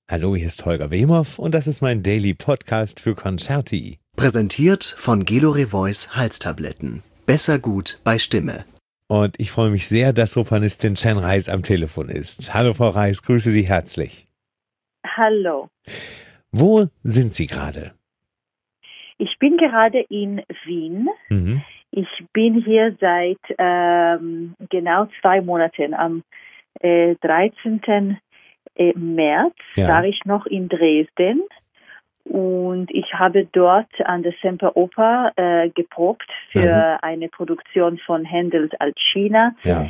Hallo, hier ist Holger Wemhoff und das ist mein Daily Podcast für Concerti. Präsentiert von Gelore Voice Halstabletten. Besser gut bei Stimme. Und ich freue mich sehr, dass Sopranistin Chen Reis am Telefon ist. Hallo Frau Reis, grüße Sie herzlich. Hallo. Wo sind Sie gerade? Ich bin gerade in Wien. Mhm. Ich bin hier seit genau 2 Monaten. Am 13. März war ich noch in Dresden und ich habe dort an der Semperoper geprobt für eine Produktion von Händels Alcina. Ja.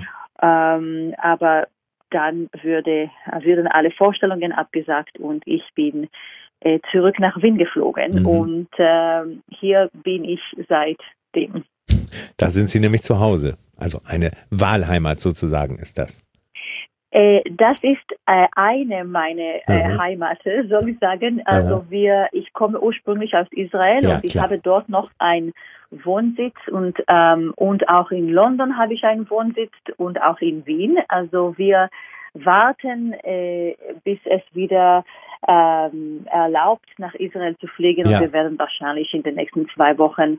Aber dann würden alle Vorstellungen abgesagt und ich bin zurück nach Wien geflogen und hier bin ich seitdem. Da sind Sie nämlich zu Hause. Also eine Wahlheimat sozusagen ist das. Das ist eine meiner Heimate, soll ich sagen. Also ich komme ursprünglich aus Israel und ich habe dort noch einen Wohnsitz und auch in London habe ich einen Wohnsitz und auch in Wien. Also wir warten, bis es wieder erlaubt, nach Israel zu fliegen und wir werden wahrscheinlich in den nächsten 2 Wochen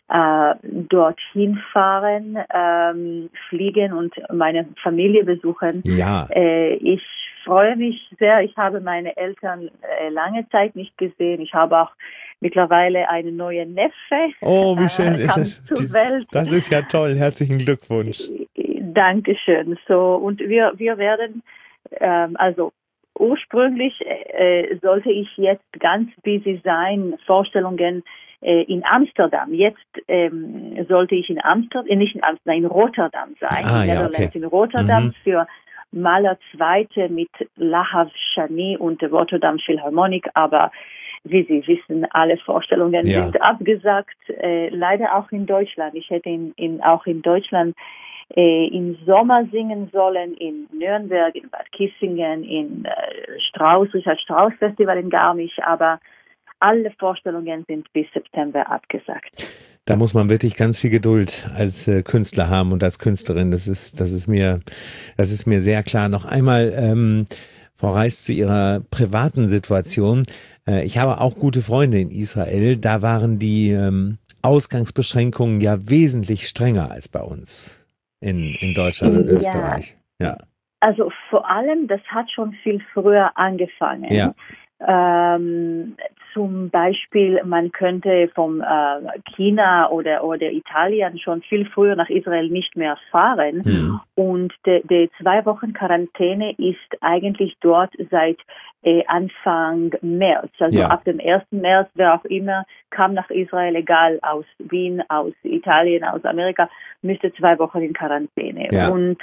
dorthin fahren, fliegen und meine Familie besuchen. Ja. Ich freue mich sehr. Ich habe meine Eltern lange Zeit nicht gesehen. Ich habe auch mittlerweile einen neuen Neffe. Oh, wie schön ist das? Zur Welt. Das ist ja toll. Herzlichen Glückwunsch. Dankeschön. So, und wir werden, also ursprünglich sollte ich jetzt ganz busy sein, Vorstellungen in Amsterdam. Jetzt sollte ich in Rotterdam sein, in Netherlands, in Rotterdam für Mahler Zweite mit Lahav Shani und der Rotterdam Philharmonic, aber wie Sie wissen, alle Vorstellungen sind abgesagt, leider auch in Deutschland. Ich hätte auch in Deutschland im Sommer singen sollen, in Nürnberg, in Bad Kissingen, in Richard Strauss Festival in Garmisch, aber alle Vorstellungen sind bis September abgesagt. Da muss man wirklich ganz viel Geduld als Künstler haben und als Künstlerin. Das ist mir sehr klar. Noch einmal, Frau Reis, zu Ihrer privaten Situation. Ich habe auch gute Freunde in Israel. Da waren die Ausgangsbeschränkungen ja wesentlich strenger als bei uns in Deutschland und Österreich. Ja. Also vor allem, das hat schon viel früher angefangen. Ja. Zum Beispiel, man könnte vom China oder Italien schon viel früher nach Israel nicht mehr fahren. Und die 2 Wochen Quarantäne ist eigentlich dort seit Anfang März. Also ab dem 1. März, wer auch immer kam nach Israel, egal aus Wien, aus Italien, aus Amerika, müsste 2 Wochen in Quarantäne. Ja. Und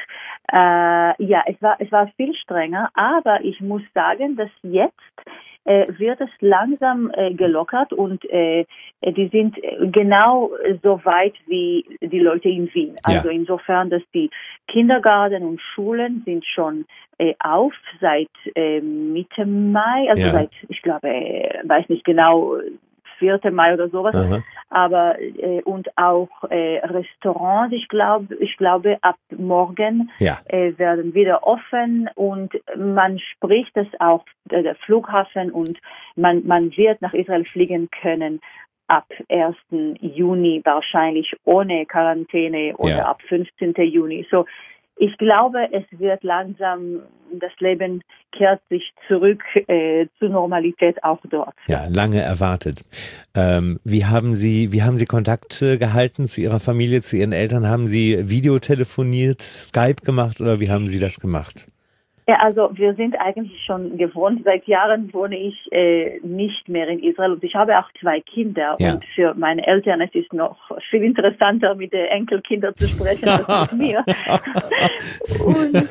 es war viel strenger, aber ich muss sagen, dass jetzt wird es langsam gelockert und die sind genau so weit wie die Leute in Wien. Also insofern, dass die Kindergärten und Schulen sind schon auf seit Mitte Mai, also seit, ich glaube, weiß nicht genau, 4. Mai oder sowas. Aber und auch Restaurants, ich glaube ab morgen werden wieder offen und man spricht das auch der Flughafen und man wird nach Israel fliegen können ab 1. Juni wahrscheinlich ohne Quarantäne oder ab 15. Juni. So, ich glaube, es wird langsam, das Leben kehrt sich zurück zur Normalität auch dort. Ja, lange erwartet. Wie haben Sie Kontakt gehalten zu Ihrer Familie, zu Ihren Eltern? Haben Sie Videotelefoniert, Skype gemacht oder wie haben Sie das gemacht? Ja, also wir sind eigentlich schon gewohnt. Seit Jahren wohne ich nicht mehr in Israel und ich habe auch 2 Kinder. Und für meine Eltern es ist noch viel interessanter, mit den Enkelkindern zu sprechen als mit mir. Und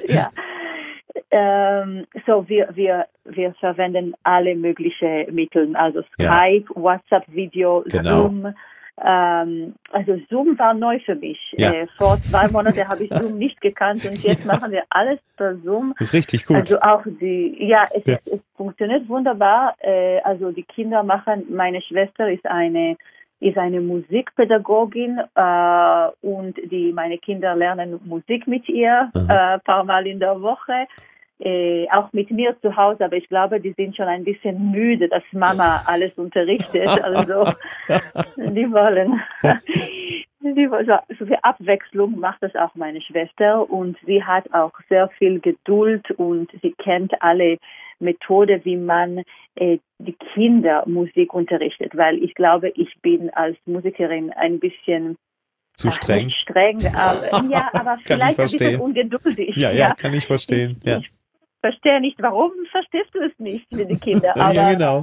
so wir verwenden alle möglichen Mittel, also Skype, WhatsApp-Video, Zoom. Also Zoom war neu für mich. Vor 2 Monaten habe ich Zoom nicht gekannt und jetzt machen wir alles per Zoom. Das ist richtig gut. Also auch es funktioniert wunderbar. Also die Kinder machen, meine Schwester ist eine Musikpädagogin und meine Kinder lernen Musik mit ihr ein paar Mal in der Woche. auch mit mir zu Hause, aber ich glaube, die sind schon ein bisschen müde, dass Mama alles unterrichtet. Also die wollen, so viel Abwechslung macht das auch meine Schwester und sie hat auch sehr viel Geduld und sie kennt alle Methoden, wie man die Kinder Musik unterrichtet, weil ich glaube, ich bin als Musikerin ein bisschen zu streng. Nicht streng, aber vielleicht ein bisschen ungeduldig. Ja, kann ich verstehen. Ich verstehe nicht, warum verstehst du es nicht für die Kinder? Aber, ja, genau.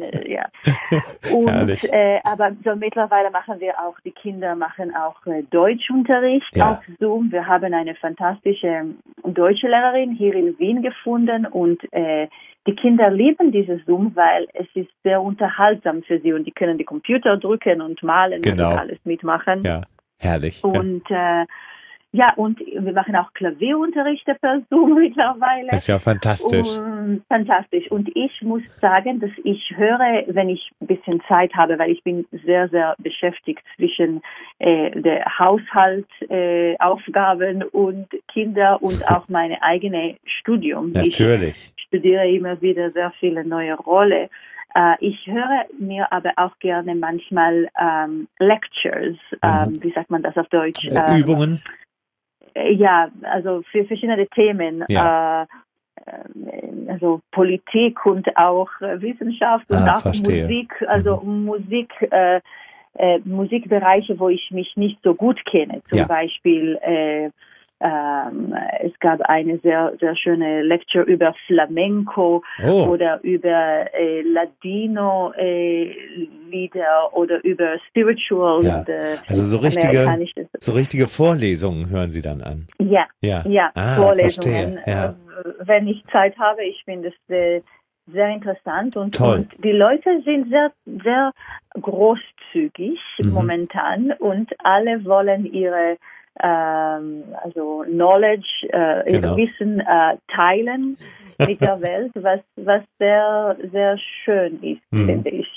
Und, aber so mittlerweile machen wir auch, die Kinder machen auch Deutschunterricht auf Zoom. Wir haben eine fantastische deutsche Lehrerin hier in Wien gefunden und die Kinder lieben dieses Zoom, weil es ist sehr unterhaltsam für sie und die können die Computer drücken und malen und alles mitmachen. Ja. Herrlich. Und und wir machen auch Klavierunterrichte per Zoom mittlerweile. Das ist ja fantastisch. Fantastisch. Und ich muss sagen, dass ich höre, wenn ich ein bisschen Zeit habe, weil ich bin sehr, sehr beschäftigt zwischen der Haushaltsaufgaben und Kinder und auch meine eigene Studium. Natürlich. Ich studiere immer wieder sehr viele neue Rollen. Ich höre mir aber auch gerne manchmal Lectures, wie sagt man das auf Deutsch? Übungen? Ja, also für verschiedene Themen, also Politik und auch Wissenschaft und auch Musik, also Musikbereiche, wo ich mich nicht so gut kenne, zum Beispiel es gab eine sehr, sehr schöne Lecture über Flamenco oder über Ladino-Lieder oder über Spiritual. Ja. Also so richtige Vorlesungen hören Sie dann an. Ja. Vorlesungen. Ja. Wenn ich Zeit habe, ich finde es sehr interessant und die Leute sind sehr, sehr großzügig momentan und alle wollen ihre Knowledge, ihr Wissen teilen mit der Welt, was sehr, sehr schön ist, finde ich.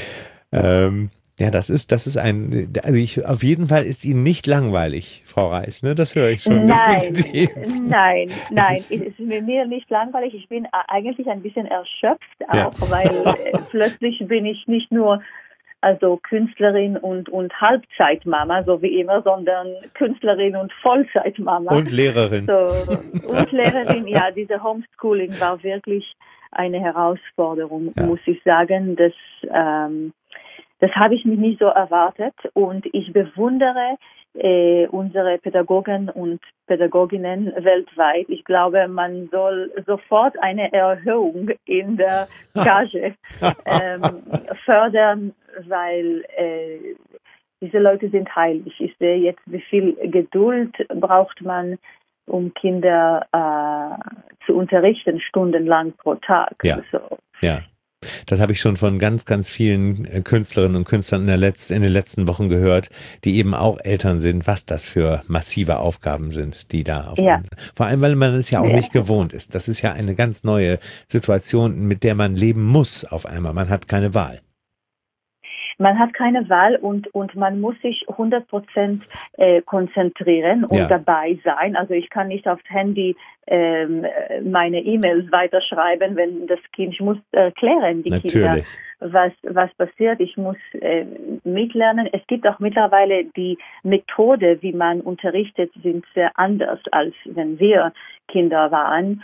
Das ist auf jeden Fall ist Ihnen nicht langweilig, Frau Reis, ne? Das höre ich schon. Nein, es ist mir nicht langweilig. Ich bin eigentlich ein bisschen erschöpft auch, weil plötzlich bin ich nicht nur Künstlerin und Halbzeitmama, so wie immer, sondern Künstlerin und Vollzeitmama. Und Lehrerin. Und Lehrerin, diese Homeschooling war wirklich eine Herausforderung, muss ich sagen. Das habe ich mir nicht so erwartet und ich bewundere unsere Pädagogen und Pädagoginnen weltweit. Ich glaube, man soll sofort eine Erhöhung in der Gage fördern, weil diese Leute sind heilig. Ich sehe jetzt, wie viel Geduld braucht man, um Kinder zu unterrichten, stundenlang pro Tag. Ja. Das habe ich schon von ganz, ganz vielen Künstlerinnen und Künstlern in den letzten Wochen gehört, die eben auch Eltern sind, was das für massive Aufgaben sind, die da auf einen, vor allem, weil man es ja auch nicht gewohnt ist. Das ist ja eine ganz neue Situation, mit der man leben muss auf einmal. Man hat keine Wahl. Man hat keine Wahl und man muss sich 100% konzentrieren und dabei sein. Also ich kann nicht aufs Handy meine E-Mails weiterschreiben, wenn das Kind, ich muss erklären, die Kinder, was passiert. Ich muss mitlernen. Es gibt auch mittlerweile die Methode, wie man unterrichtet, sind sehr anders, als wenn wir Kinder waren.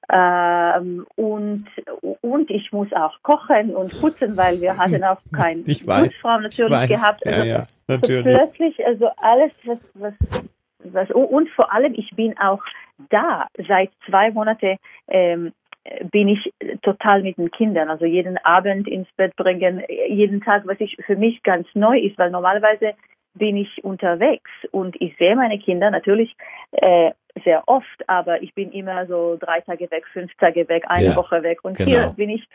Und ich muss auch kochen und putzen, weil wir hatten auch keine Putzfrau natürlich gehabt. Also natürlich. Plötzlich, also alles, was und vor allem, ich bin auch da. Seit 2 Monaten bin ich total mit den Kindern, also jeden Abend ins Bett bringen, jeden Tag, was für mich ganz neu ist, weil normalerweise bin ich unterwegs und ich sehe meine Kinder natürlich sehr oft, aber ich bin immer so 3 Tage weg, 5 Tage weg, eine Woche weg und hier bin ich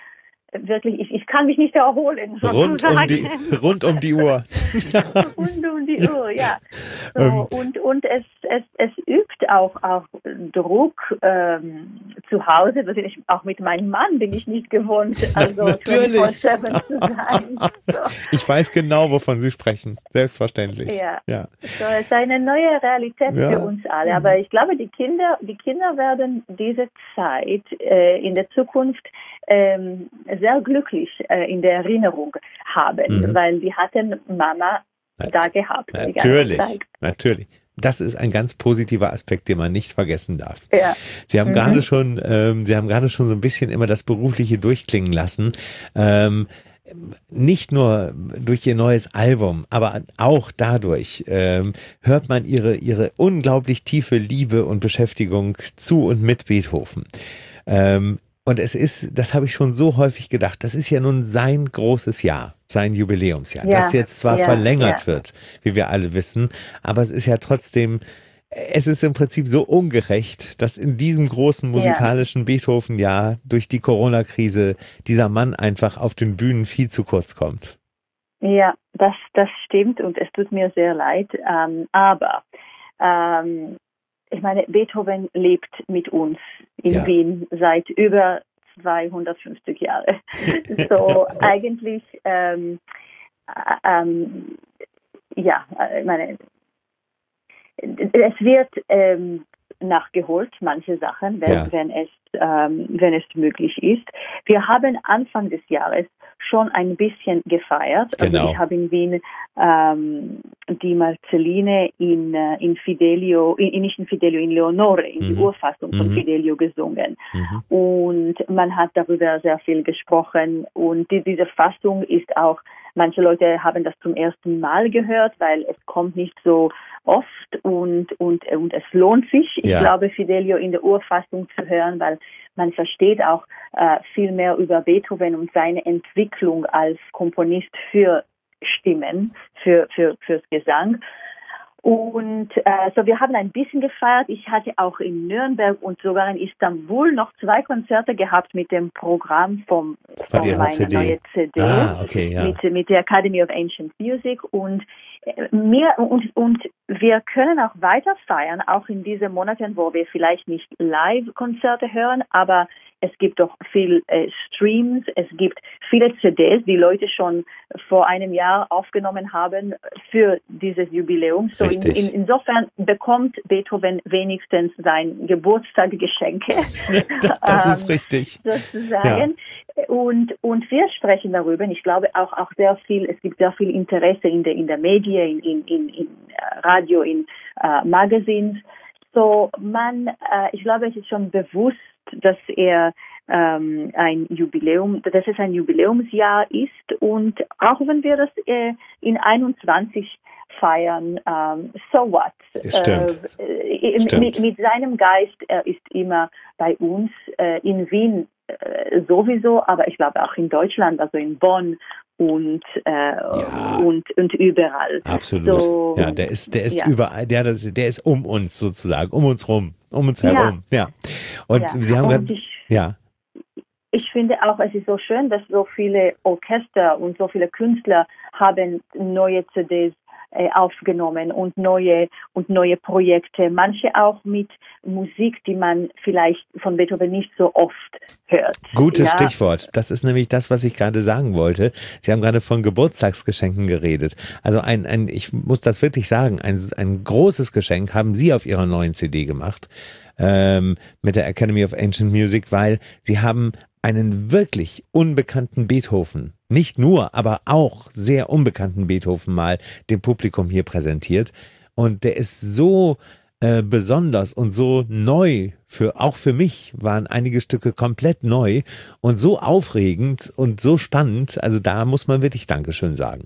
wirklich, ich kann mich nicht erholen. Rund um die Uhr. Rund um die Uhr, ja. So, und es übt auch Druck zu Hause. Auch mit meinem Mann bin ich nicht gewohnt, also 24/7 zu sein. So. Ich weiß genau, wovon Sie sprechen. Selbstverständlich. Ja. So, es ist eine neue Realität für uns alle. Aber ich glaube, die Kinder werden diese Zeit in der Zukunft sehr glücklich in der Erinnerung haben, weil die hatten Mama da gehabt. Natürlich. Das ist ein ganz positiver Aspekt, den man nicht vergessen darf. Ja. Sie haben gerade schon so ein bisschen immer das Berufliche durchklingen lassen. Nicht nur durch ihr neues Album, aber auch dadurch hört man ihre unglaublich tiefe Liebe und Beschäftigung zu und mit Beethoven. Und das habe ich schon so häufig gedacht, das ist ja nun sein großes Jahr, sein Jubiläumsjahr, das jetzt zwar verlängert wird, wie wir alle wissen, aber es ist ja trotzdem, es ist im Prinzip so ungerecht, dass in diesem großen musikalischen Beethoven-Jahr durch die Corona-Krise dieser Mann einfach auf den Bühnen viel zu kurz kommt. Ja, das stimmt und es tut mir sehr leid, aber ich meine, Beethoven lebt mit uns in Wien seit über 250 Jahren. So eigentlich, ich meine, es wird nachgeholt, manche Sachen, wenn es möglich ist. Wir haben Anfang des Jahres schon ein bisschen gefeiert. Genau. Also ich habe in Wien die Marcelline in Fidelio, nicht in Fidelio, in Leonore, in die Urfassung von Fidelio gesungen. Und man hat darüber sehr viel gesprochen. Und diese Fassung ist auch, manche Leute haben das zum ersten Mal gehört, weil es kommt nicht so oft und es lohnt sich, ich glaube, Fidelio in der Urfassung zu hören, weil man versteht auch viel mehr über Beethoven und seine Entwicklung als Komponist für Stimmen, fürs Gesang. Und so wir haben ein bisschen gefeiert. Ich hatte auch in Nürnberg und sogar in Istanbul noch 2 Konzerte gehabt mit dem Programm von meiner neuen CD mit der Academy of Ancient Music und wir können auch weiter feiern, auch in diesen Monaten, wo wir vielleicht nicht Live-Konzerte hören, aber es gibt doch viel Streams, es gibt viele CDs, die Leute schon vor einem Jahr aufgenommen haben für dieses Jubiläum. So insofern bekommt Beethoven wenigstens sein Geburtstagsgeschenke. Das ist richtig. Sozusagen. Ja. Und wir sprechen darüber. Ich glaube auch sehr viel, es gibt sehr viel Interesse in der Medien, in Radio, in Magazines. So ich glaube, es ist schon bewusst, dass es ein Jubiläumsjahr ist und auch wenn wir das in 21 feiern, so what? Stimmt. Mit seinem Geist, er ist immer bei uns, in Wien sowieso, aber ich glaube auch in Deutschland, also in Bonn und überall. Absolut. So, ja, der ist überall, der ist um uns sozusagen, um uns herum. Ja. Und Sie haben gerade, ich finde auch, es ist so schön, dass so viele Orchester und so viele Künstler haben neue CDs aufgenommen und neue Projekte, manche auch mit Musik, die man vielleicht von Beethoven nicht so oft hört. Gutes Stichwort. Das ist nämlich das, was ich gerade sagen wollte. Sie haben gerade von Geburtstagsgeschenken geredet. Also ich muss das wirklich sagen, ein großes Geschenk haben Sie auf Ihrer neuen CD gemacht, mit der Academy of Ancient Music, weil Sie haben einen wirklich unbekannten Beethoven, nicht nur, aber auch sehr unbekannten Beethoven mal dem Publikum hier präsentiert. Und der ist so besonders und so neu, auch für mich waren einige Stücke komplett neu und so aufregend und so spannend. Also da muss man wirklich Dankeschön sagen.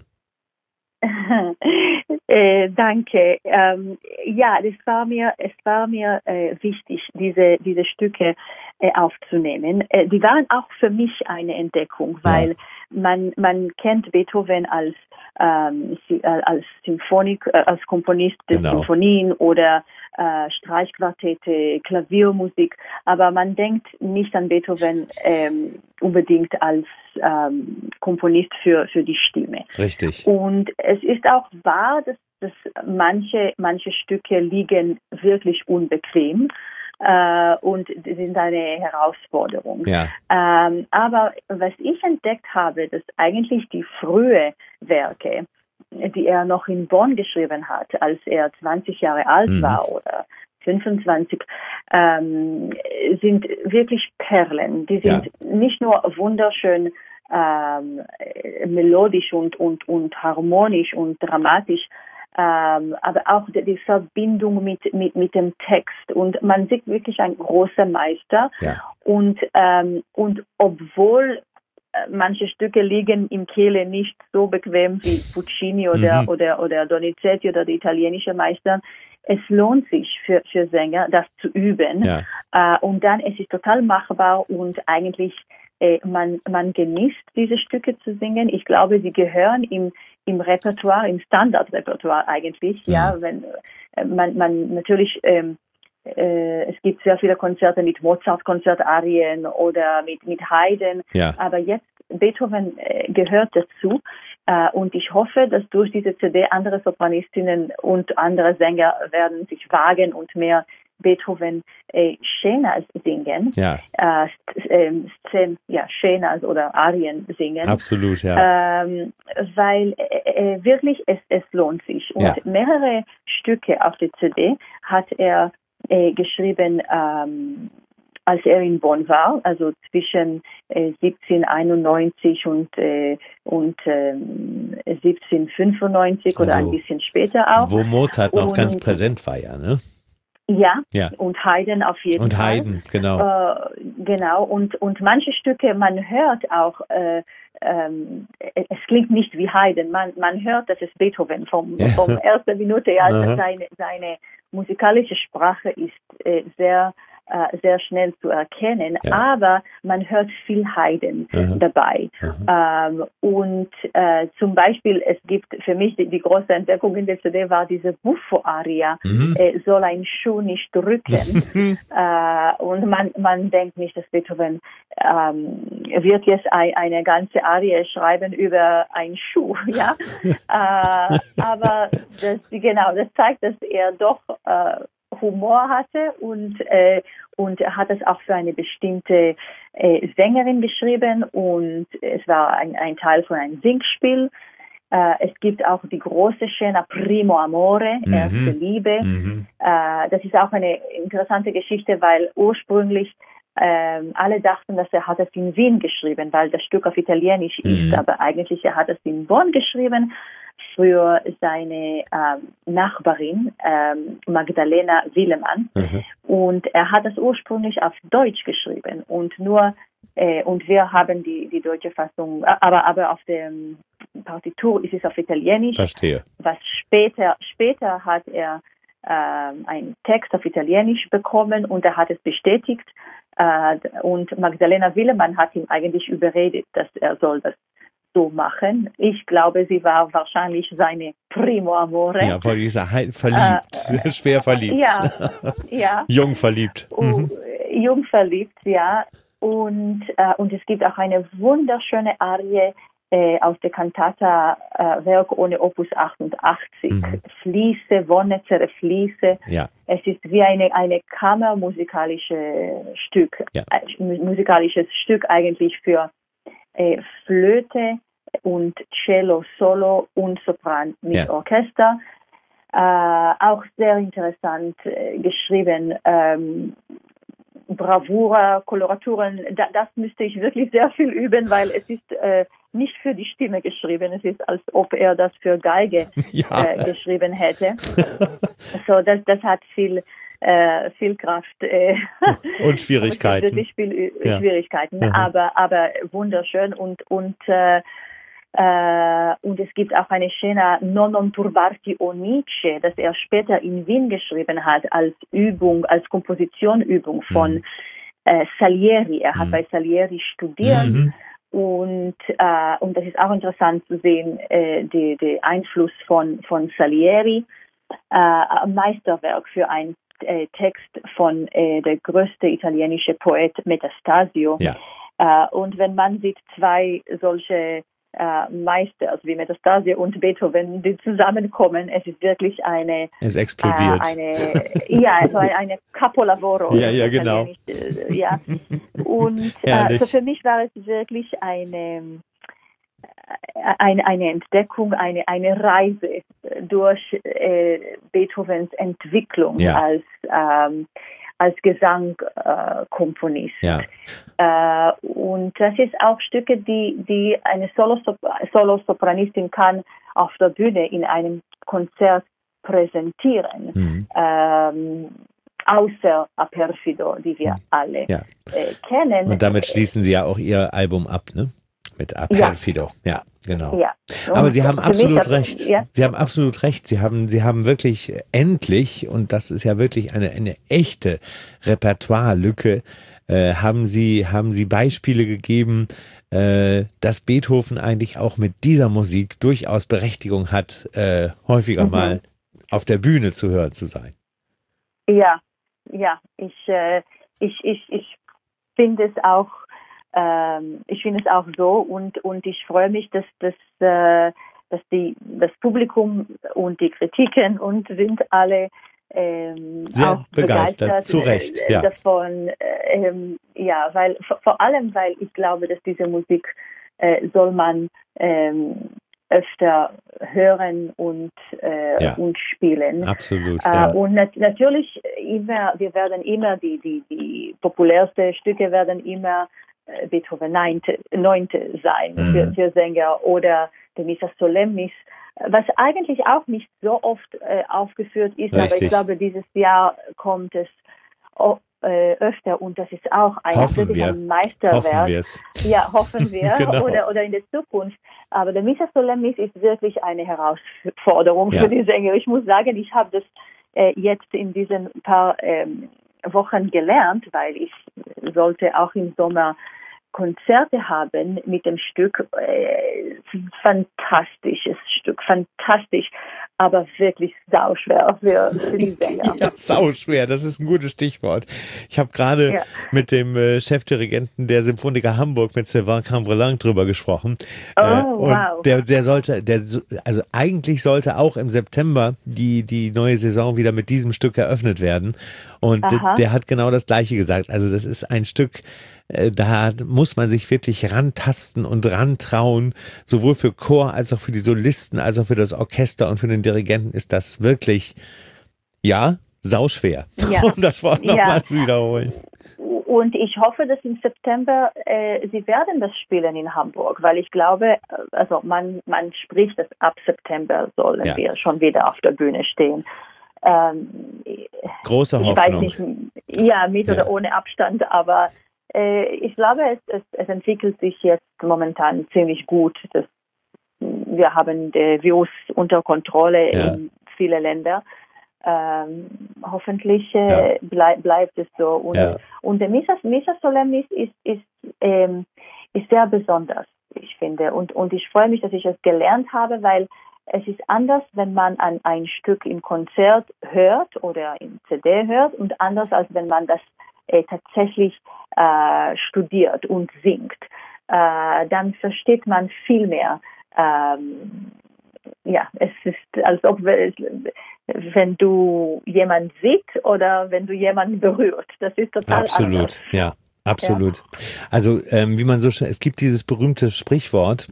Danke. Es war mir wichtig, diese Stücke aufzunehmen. Die waren auch für mich eine Entdeckung, weil man kennt Beethoven als Komponist der Symphonien oder Streichquartette, Klaviermusik, aber man denkt nicht an Beethoven unbedingt als Komponist für die Stimme. Richtig. Und es ist auch wahr, dass manche Stücke liegen wirklich unbequem und sind eine Herausforderung. Ja. Aber was ich entdeckt habe, dass eigentlich die frühe Werke, die er noch in Bonn geschrieben hat, als er 20 Jahre alt war oder 25, sind wirklich Perlen. Die sind nicht nur wunderschön melodisch und harmonisch und dramatisch, aber auch die Verbindung mit dem Text. Und man sieht wirklich ein großer Meister. Ja. Und obwohl manche Stücke liegen im Kehle nicht so bequem wie Puccini oder Donizetti oder die italienische Meister. Es lohnt sich für Sänger, das zu üben. Ja. Und dann, es ist total machbar und eigentlich man genießt diese Stücke zu singen. Ich glaube, sie gehören im Repertoire, im Standardrepertoire eigentlich. Ja, wenn man natürlich es gibt sehr viele Konzerte mit Mozart-Konzertarien oder mit Haydn, aber jetzt Beethoven gehört dazu und ich hoffe, dass durch diese CD andere Sopranistinnen und andere Sänger werden sich wagen und mehr Beethoven Schenas singen, Schenas oder Arien singen. Absolut, ja. Weil wirklich es lohnt sich. Und mehrere Stücke auf der CD hat er geschrieben, als er in Bonn war, also zwischen 1791 und 1795 oder ein bisschen später auch. Wo Mozart noch ganz präsent war, ja, ne? Ja, und Haydn auf jeden Fall. Und Haydn, genau. Genau, und manche Stücke, man hört auch, es klingt nicht wie Haydn, man hört, dass es Beethoven vom ersten Minute, also seine musikalische Sprache ist sehr schnell zu erkennen, aber man hört viel Haydn dabei. Und zum Beispiel, es gibt für mich die große Entdeckung in der CD war diese Buffo-Aria, soll ein Schuh nicht drücken. Und man denkt nicht, dass Beethoven wird jetzt eine ganze Arie schreiben über einen Schuh, ja. Aber das zeigt, dass er doch Humor hatte und er hat es auch für eine bestimmte Sängerin geschrieben und es war ein Teil von einem Singspiel. Es gibt auch die große Scena Primo Amore, erste Liebe. Das ist auch eine interessante Geschichte, weil ursprünglich alle dachten, dass er hat es in Wien geschrieben, weil das Stück auf Italienisch ist, aber eigentlich er hat es in Bonn geschrieben für seine Nachbarin Magdalena Willemann und er hat es ursprünglich auf Deutsch geschrieben und wir haben die deutsche Fassung, aber auf der Partitur ist es auf Italienisch. Verstehe. Was später hat er einen Text auf Italienisch bekommen und er hat es bestätigt und Magdalena Willemann hat ihn eigentlich überredet, dass er soll das so machen. Ich glaube, sie war wahrscheinlich seine Primo Amore. Ja, wollte ich sagen, verliebt, schwer verliebt. Ja. Jung verliebt. Jung verliebt, ja. Und es gibt auch eine wunderschöne Arie aus der Cantata Werk ohne Opus 88. Fließe, Wonnezere Fließe. Ja. Es ist wie eine kammermusikalisches Stück, musikalisches Stück eigentlich für Flöte und Cello Solo und Sopran mit Orchester. Auch sehr interessant geschrieben. Bravura, Koloraturen, das müsste ich wirklich sehr viel üben, weil es ist nicht für die Stimme geschrieben. Es ist, als ob er das für Geige geschrieben hätte. So, das hat viel Kraft und Schwierigkeiten. Wirklich viel Schwierigkeiten, aber wunderschön und es gibt auch eine Scena Non turbarti o Nietzsche, das er später in Wien geschrieben hat als Übung, als Kompositionübung von Salieri. Er hat bei Salieri studiert und das ist auch interessant zu sehen, der Einfluss von Salieri. Meisterwerk für ein Text von der größte italienische Poet Metastasio. Ja. Und wenn man sieht zwei solche Meister wie Metastasio und Beethoven, die zusammenkommen, es ist wirklich es explodiert. Eine Capolavoro. Ja, genau. Ja. Und also für mich war es wirklich eine Entdeckung, eine Reise durch Beethovens Entwicklung als Gesangkomponist. Und das ist auch Stücke, die eine Solosopranistin kann auf der Bühne in einem Konzert präsentieren. Außer Aperfido, die wir alle kennen. Und damit schließen Sie ja auch Ihr Album ab, ne? Mit Aperfido. Ja, genau. Ja. Aber Sie haben absolut recht. Ja. Sie haben absolut recht. Sie haben wirklich endlich, und das ist ja wirklich eine echte Repertoirelücke, haben Sie Beispiele gegeben, dass Beethoven eigentlich auch mit dieser Musik durchaus Berechtigung hat, häufiger mal auf der Bühne zu hören zu sein. Ja, ich finde es auch. Ich finde es auch so und ich freue mich, dass das Publikum und die Kritiken und sind alle sehr auch begeistert zu Recht, davon. Weil vor allem, weil ich glaube, dass diese Musik soll man öfter hören und spielen. Absolut. Und natürlich wir werden immer die populärsten Stücke werden immer Beethoven 9. sein für Sänger oder die Missa Solemnis, was eigentlich auch nicht so oft aufgeführt ist, Richtig. Aber ich glaube, dieses Jahr kommt es öfter und das ist auch ein Meisterwerk. Hoffen wir es. Ja, hoffen wir. Genau. Oder in der Zukunft. Aber der Missa Solemnis ist wirklich eine Herausforderung für die Sänger. Ich muss sagen, ich habe das jetzt in diesen paar Wochen gelernt, weil ich sollte auch im Sommer Konzerte haben mit dem Stück. Fantastisches Stück, fantastisch, aber wirklich sauschwer für die Sänger. Ja, sauschwer, das ist ein gutes Stichwort. Ich habe gerade mit dem Chefdirigenten der Symphoniker Hamburg, mit Sylvain Cambrelang, drüber gesprochen. Wow. Und also eigentlich sollte auch im September die neue Saison wieder mit diesem Stück eröffnet werden. Und der hat genau das Gleiche gesagt. Also das ist ein Stück, da muss man sich wirklich rantasten und rantrauen. Sowohl für Chor als auch für die Solisten, als auch für das Orchester und für den Dirigenten ist das wirklich, sauschwer. Ja. Um das Wort nochmal zu wiederholen. Und ich hoffe, dass im September Sie werden das spielen in Hamburg, weil ich glaube, also man spricht, dass ab September sollen wir schon wieder auf der Bühne stehen. Große Hoffnung. Ich weiß nicht, mit oder ohne Abstand, aber ich glaube, es entwickelt sich jetzt momentan ziemlich gut. Wir haben den Virus unter Kontrolle in viele Länder. Hoffentlich bleibt es so. Und der Missa Solemnis ist sehr besonders, ich finde. Und ich freue mich, dass ich es gelernt habe, weil es ist anders, wenn man an ein Stück im Konzert hört oder im CD hört und anders, als wenn man das tatsächlich studiert und singt. Dann versteht man viel mehr. Es ist, als ob wenn du jemanden siehst oder wenn du jemanden berührt. Das ist total anders. Absolut. Also wie man so schön, es gibt dieses berühmte Sprichwort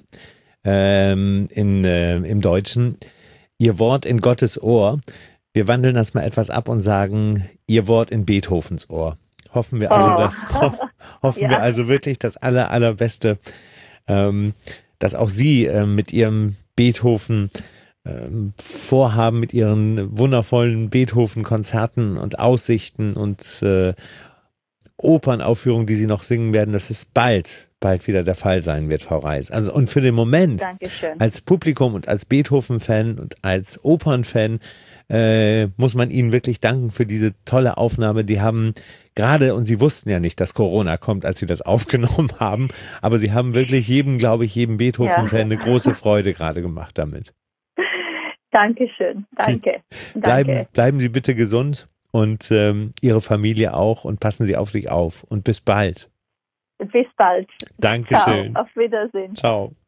im Deutschen, Ihr Wort in Gottes Ohr. Wir wandeln das mal etwas ab und sagen, Ihr Wort in Beethovens Ohr. Hoffen wir also, wir also wirklich das Allerbeste, dass auch Sie mit Ihrem Beethoven Vorhaben, mit Ihren wundervollen Beethoven-Konzerten und Aussichten und Opernaufführungen, die Sie noch singen werden, dass es bald wieder der Fall sein wird, Frau Reis. Also und für den Moment, als Publikum und als Beethoven-Fan und als Opernfan, muss man Ihnen wirklich danken für diese tolle Aufnahme. Die haben gerade, und Sie wussten ja nicht, dass Corona kommt, als Sie das aufgenommen haben, aber Sie haben wirklich jedem Beethoven-Fan eine große Freude gerade gemacht damit. Dankeschön, danke. Bleiben Sie bitte gesund und Ihre Familie auch und passen Sie auf sich auf und bis bald. Bis bald. Dankeschön. Ciao, auf Wiedersehen. Ciao.